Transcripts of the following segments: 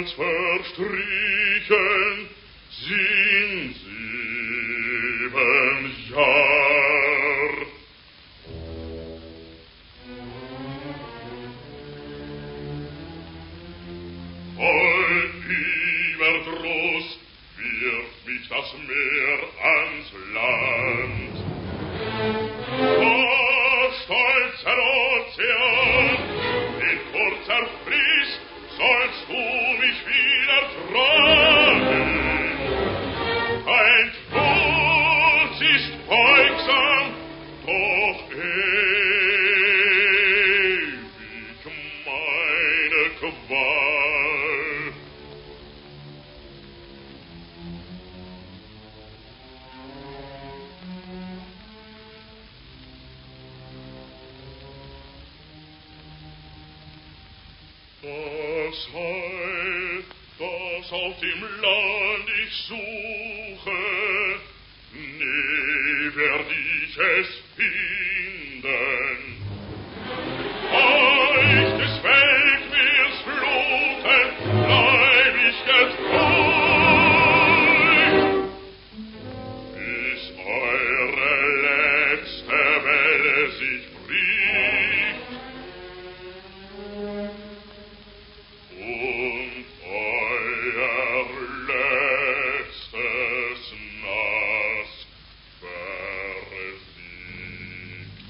ganz verstrichen sind 7 Jahr. Voll Überdruss wirft mich das Meer ans Land. Stolzer Ozean, in kurzer Frist sollst du mich wieder tragen. Ein Fluss ist beugsam, doch ewig meine Qual. Das Heil, das auf dem Land ich suche, nie werd ich es finden. Euch des Weltmeers Fluten bleib ich getreu, bis eure letzte Welle sich bricht. Und euer letztes Nass versiegt.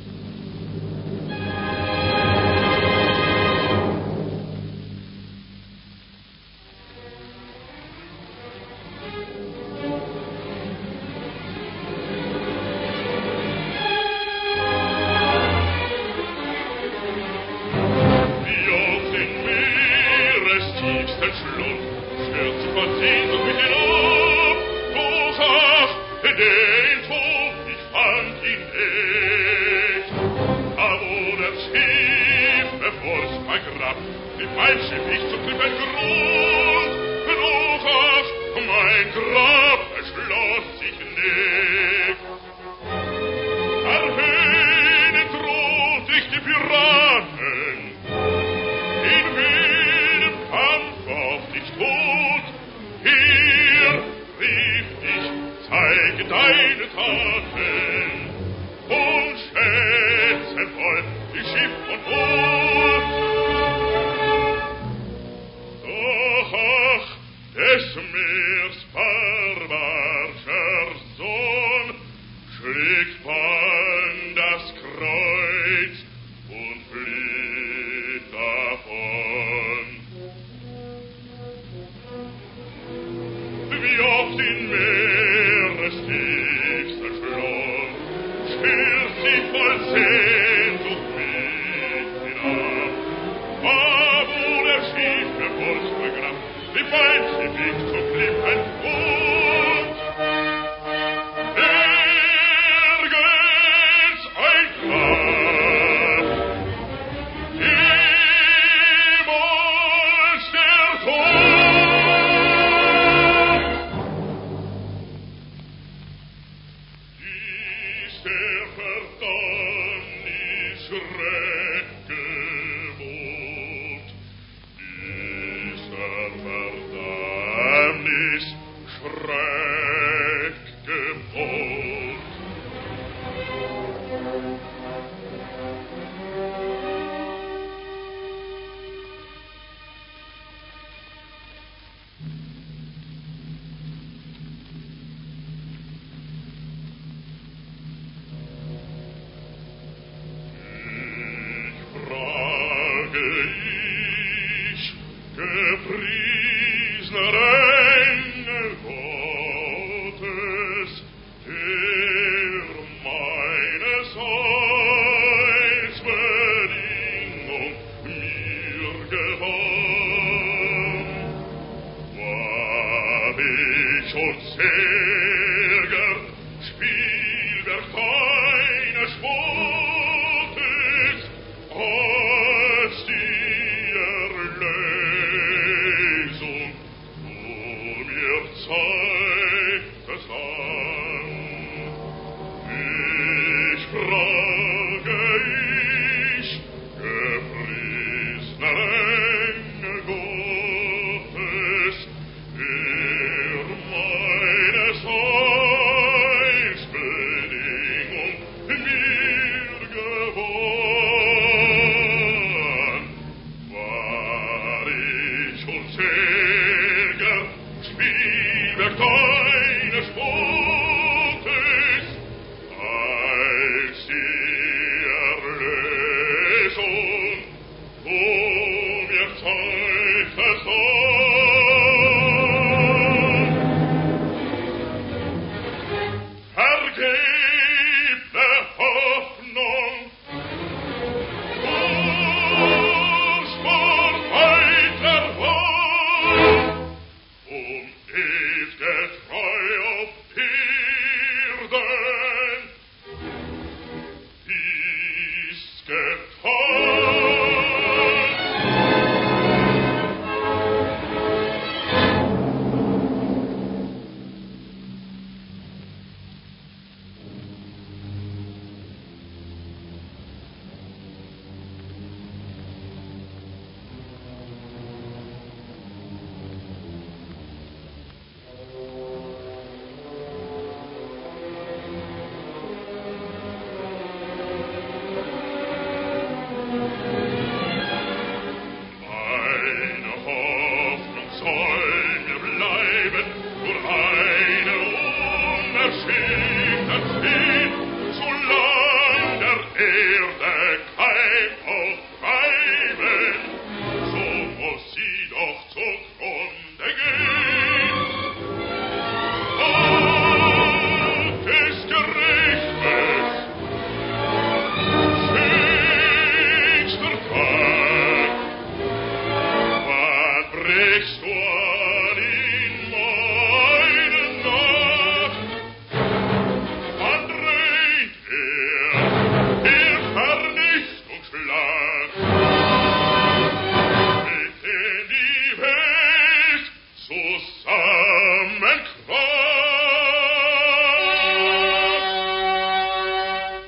Wie auf den Meerestiefsten Schlund schwirrt sich von Sehnsucht mit hinab. Doch ach, den Tod, ich fand ihn nicht. Aber das Schiff, bevor es vergrab, mit mein Schiff ich zum Glück ein Grund. Doch ach, mein Grab erschloss sich nicht. Erhöhnen droht ich die Piraten, in wildem Kampf auf dich tot. Hier rief ich, zeige deine Taten, und schätzenvoll die Schiff und Boot. Doch ach, des Meers barbarscher Sohn schlägt von das Kreuz und flieht davon. Wie auf den Meerestiefsten Schlund stürzt sie voll Sehnsucht mich hinab. Aber der schiefe Furcht vergrabt, wie fein sie mich zu Klippen und nirgends ein Grab, niemals der Tod. Dies der Verdammnis-Schreckgebot, dieser Verdammnis-Schreckgebot. Erde kein auftreiben, so muss sie doch zugrunde gehen. Tag des Gerechtes, schönster Tag, wann brichst du an in meine Nacht? Wann dreht der Vernichtungsschlag mit in die Welt zusammenkracht?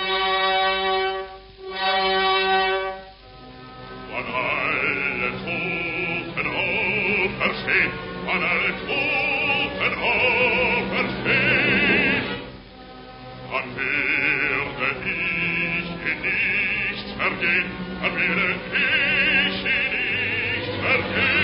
Wann alle Toten auferstehen, wann alle Toten auferstehen, dann werde ich in nichts vergehen, dann werde ich in nichts vergehen.